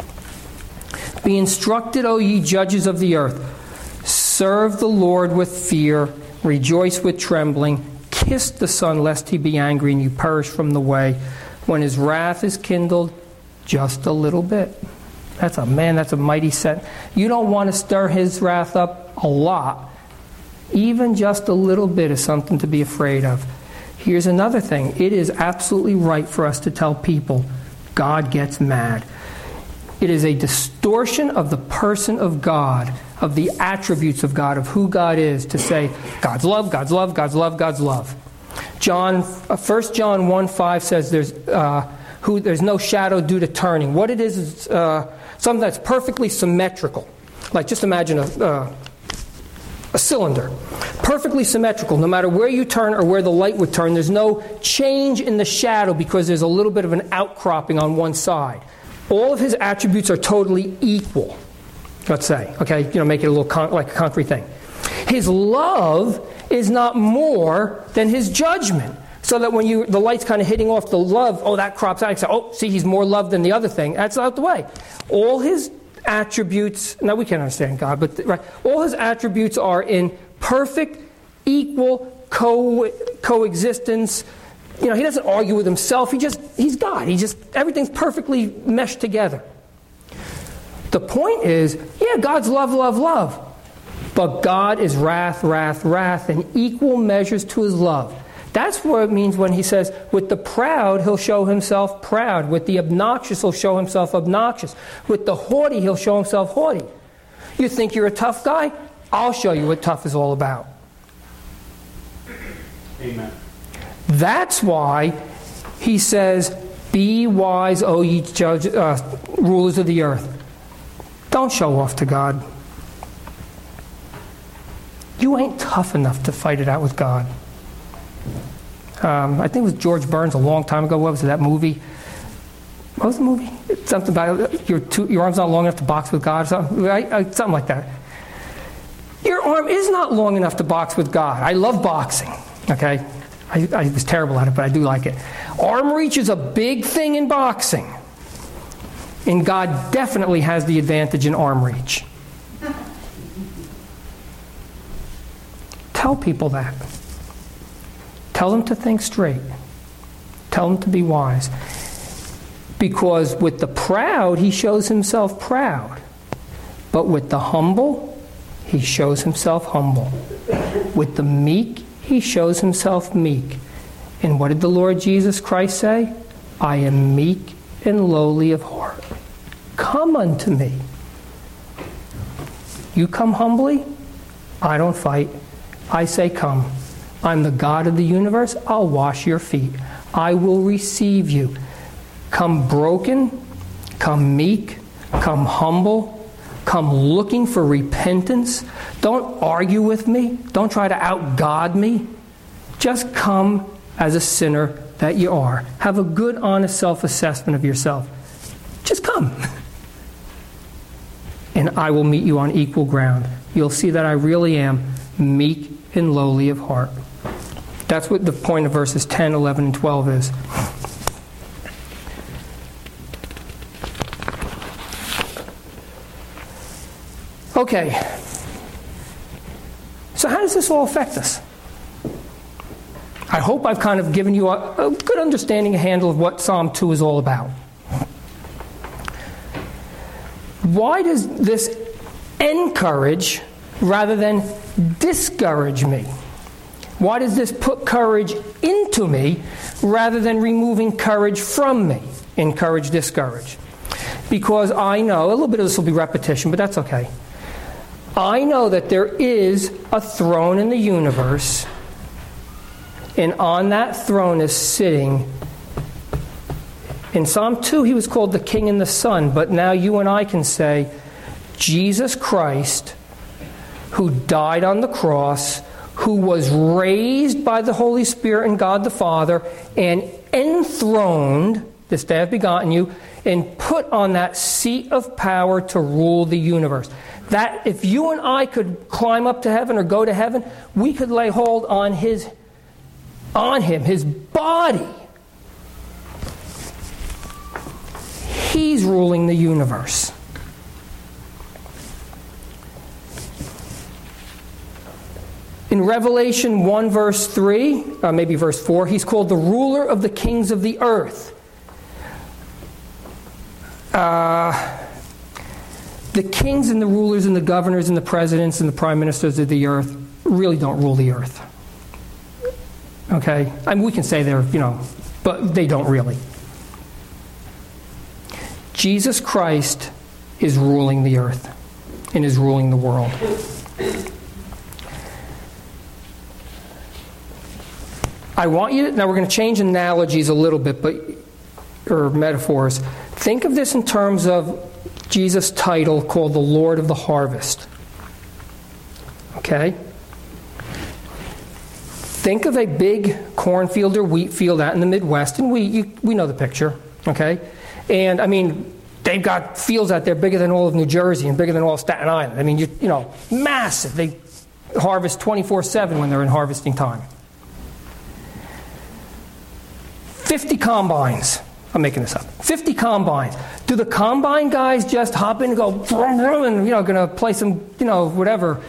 Be instructed, O ye judges of the earth. Serve the Lord with fear. Rejoice with trembling. Kiss the Son, lest he be angry and you perish from the way. When his wrath is kindled, just a little bit. That's a man, that's a mighty set. You don't want to stir his wrath up a lot. Even just a little bit is something to be afraid of. Here's another thing. It is absolutely right for us to tell people God gets mad. It is a distortion of the person of God, of the attributes of God, of who God is, to say God's love, God's love, God's love, God's love. John, First John one five says there's uh, who there's no shadow due to turning. What it is is uh, something that's perfectly symmetrical. Like just imagine a uh, a cylinder, perfectly symmetrical. No matter where you turn or where the light would turn, there's no change in the shadow because there's a little bit of an outcropping on one side. All of his attributes are totally equal. Let's say, okay, you know, make it a little con- like a concrete thing. His love is not more than his judgment. So that when you the light's kind of hitting off the love, oh, that crops out. You say, oh, see, he's more love than the other thing. That's out the way. All his attributes, now we can't understand God, but right, all his attributes are in perfect, equal co- coexistence. You know, he doesn't argue with himself. He just, he's God. He just, everything's perfectly meshed together. The point is, yeah, God's love, love, love. But God is wrath, wrath, wrath, in equal measures to his love. That's what it means when he says, with the proud, he'll show himself proud. With the obnoxious, he'll show himself obnoxious. With the haughty, he'll show himself haughty. You think you're a tough guy? I'll show you what tough is all about. Amen. That's why he says, be wise, O ye judge, uh, rulers of the earth. Don't show off to God. You ain't tough enough to fight it out with God. Um, I think it was George Burns a long time ago. What was it, that movie? What was the movie? Something about your, two, your arm's not long enough to box with God. Something, right? Something like that. Your arm is not long enough to box with God. I love boxing. Okay? I, I was terrible at it, but I do like it. Arm reach is a big thing in boxing. And God definitely has the advantage in arm reach. Tell people that. Tell them to think straight. Tell them to be wise. Because with the proud, he shows himself proud. But with the humble, he shows himself humble. With the meek, he shows himself meek. And what did the Lord Jesus Christ say? I am meek and lowly of heart. Come unto me. You come humbly, I don't fight. I say come. I'm the God of the universe. I'll wash your feet. I will receive you. Come broken, come meek, come humble, come looking for repentance. Don't argue with me. Don't try to out-God me. Just come as a sinner that you are. Have a good, honest self-assessment of yourself. Just come. And I will meet you on equal ground. You'll see that I really am meek and lowly of heart. That's what the point of verses ten, eleven, and twelve is. Okay. So how does this all affect us? I hope I've kind of given you a, a good understanding, a handle of what Psalm two is all about. Why does this encourage rather than discourage me? Why does this put courage into me rather than removing courage from me? Encourage, discourage. Because I know, a little bit of this will be repetition, but that's okay. I know that there is a throne in the universe, and on that throne is sitting, in Psalm two he was called the King and the Son, but now you and I can say, Jesus Christ, who died on the cross, who was raised by the Holy Spirit and God the Father, and enthroned, this day I've begotten you, and put on that seat of power to rule the universe. That if you and I could climb up to heaven or go to heaven, we could lay hold on his, on him, his body. He's ruling the universe. In Revelation one, verse three, uh, maybe verse four, he's called the ruler of the kings of the earth. Uh, the kings and the rulers and the governors and the presidents and the prime ministers of the earth really don't rule the earth. Okay? I mean, we can say they're, you know, but they don't really. Jesus Christ is ruling the earth and is ruling the world. I want you to, now we're going to change analogies a little bit, but or metaphors. Think of this in terms of Jesus' title called the Lord of the Harvest. Okay? Think of a big cornfield or wheat field out in the Midwest, and we you, we know the picture, okay? And, I mean, they've got fields out there bigger than all of New Jersey and bigger than all of Staten Island. I mean, you, you know, massive. They harvest twenty-four seven when they're in harvesting time. fifty combines. I'm making this up. fifty combines. Do the combine guys just hop in and go, vroom, vroom, and, you know, going to play some, you know, whatever?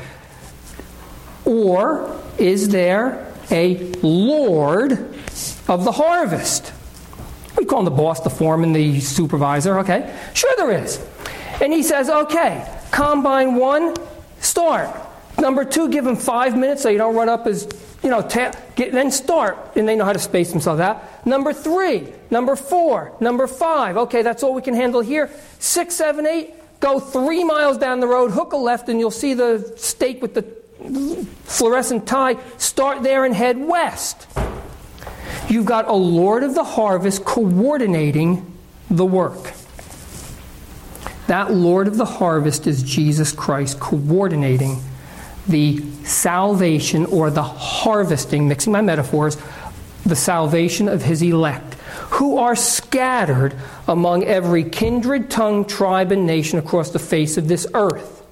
Or is there a Lord of the harvest? We call him the boss, the foreman, the supervisor, okay? Sure there is. And he says, okay, combine one, start. Number two, give them five minutes so you don't run up as, you know, ta- get, then start. And they know how to space themselves out. Number three, number four, number five. Okay, that's all we can handle here. Six, seven, eight, go three miles down the road, hook a left, and you'll see the stake with the fluorescent tie. Start there and head west. You've got a Lord of the harvest coordinating the work. That Lord of the harvest is Jesus Christ coordinating the salvation or the harvesting, mixing my metaphors, the salvation of his elect, who are scattered among every kindred, tongue, tribe, and nation across the face of this earth.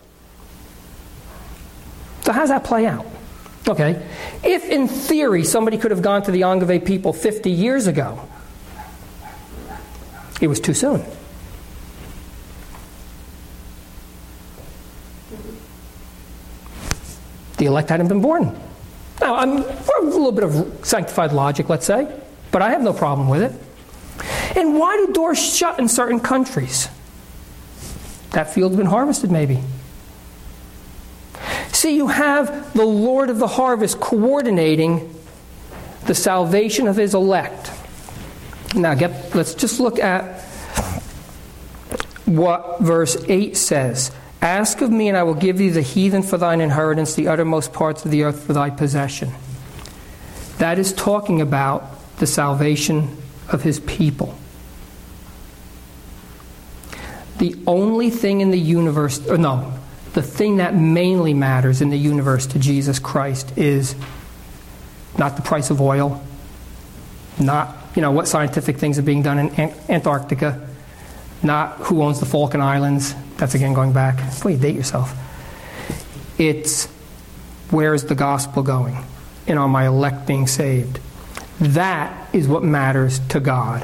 So how does that play out? Okay, if in theory somebody could have gone to the Angeve people fifty years ago, it was too soon. The elect hadn't been born. Now, I'm for a little bit of sanctified logic, let's say, but I have no problem with it. And why do doors shut in certain countries? That field's been harvested, maybe. See, you have the Lord of the harvest coordinating the salvation of his elect. Now, get, let's just look at what verse eight says. Ask of me, and I will give thee the heathen for thine inheritance, the uttermost parts of the earth for thy possession. That is talking about the salvation of his people. The only thing in the universe, or no, the thing that mainly matters in the universe to Jesus Christ is not the price of oil, not, you know, what scientific things are being done in Antarctica, not who owns the Falkland Islands. That's again going back. Wait, date yourself. It's where is the gospel going? And are my elect being saved? That is what matters to God.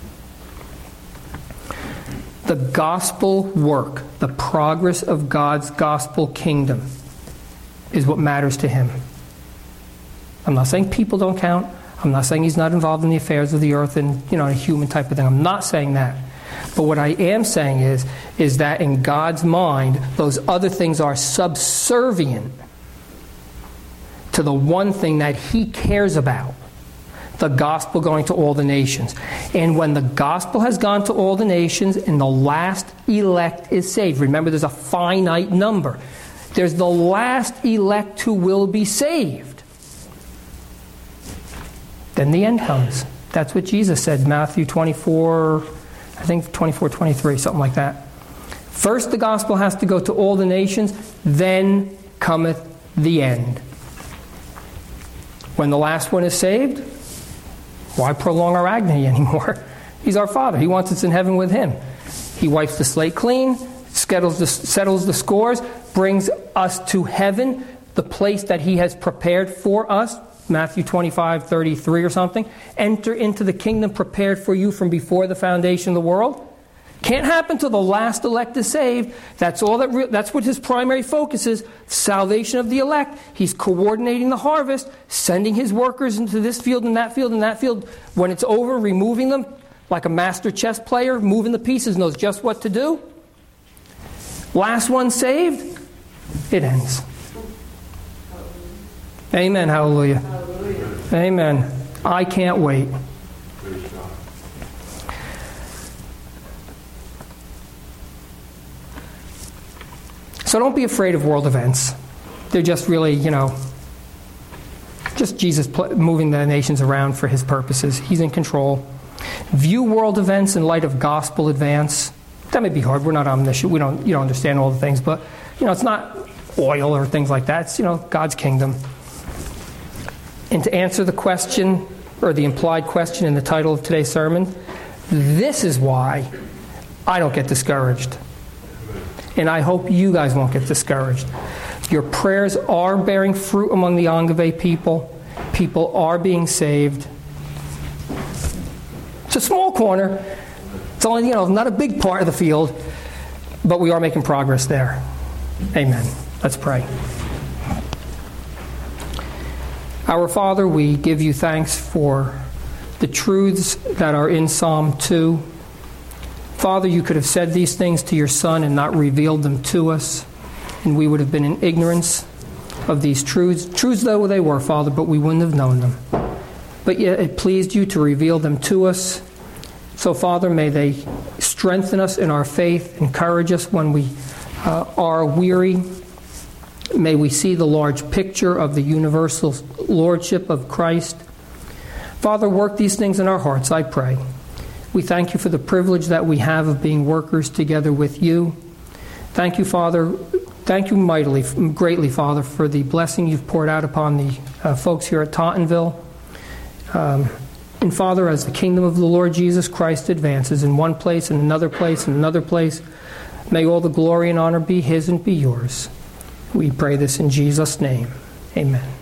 The gospel work, the progress of God's gospel kingdom is what matters to him. I'm not saying people don't count. I'm not saying he's not involved in the affairs of the earth and, you know, a human type of thing. I'm not saying that. But what I am saying is, is that in God's mind, those other things are subservient to the one thing that he cares about. The gospel going to all the nations. And when the gospel has gone to all the nations and the last elect is saved, remember there's a finite number. There's the last elect who will be saved. Then the end comes. That's what Jesus said, Matthew twenty-four, I think twenty-four, twenty-three, something like that. First the gospel has to go to all the nations, then cometh the end. When the last one is saved, why prolong our agony anymore? He's our Father. He wants us in heaven with him. He wipes the slate clean, settles the, settles the scores, brings us to heaven, the place that he has prepared for us. Matthew twenty-five, thirty-three or something. Enter into the kingdom prepared for you from before the foundation of the world. Can't happen till the last elect is saved. That's all that. Re- that's what his primary focus is: salvation of the elect. He's coordinating the harvest, sending his workers into this field and that field and that field. When it's over, removing them like a master chess player, moving the pieces, knows just what to do. Last one saved, it ends. Amen. Hallelujah. Hallelujah. Amen. I can't wait. So don't be afraid of world events. They're just really, you know, just Jesus pl- moving the nations around for his purposes. He's in control. View world events in light of gospel advance. That may be hard. We're not omniscient. We don't, you know, understand all the things. But, you know, it's not oil or things like that. It's, you know, God's kingdom. And to answer the question, or the implied question in the title of today's sermon, this is why I don't get discouraged. And I hope you guys won't get discouraged. Your prayers are bearing fruit among the Angeve people. People are being saved. It's a small corner. It's only, you know, not a big part of the field, but we are making progress there. Amen. Let's pray. Our Father, we give you thanks for the truths that are in Psalm two. Father, you could have said these things to your Son and not revealed them to us, and we would have been in ignorance. of these truths, truths though they were, Father, but we wouldn't have known them. But yet it pleased you to reveal them to us. So, Father, may they strengthen us in our faith, encourage us when we uh, are weary. May we see the large picture of the universal lordship of Christ. Father, work these things in our hearts, I pray. We thank you for the privilege that we have of being workers together with you. Thank you, Father. Thank you mightily, greatly, Father, for the blessing you've poured out upon the uh, folks here at Tottenville. Um, and Father, as the kingdom of the Lord Jesus Christ advances in one place and another place and another place, may all the glory and honor be his and be yours. We pray this in Jesus' name. Amen.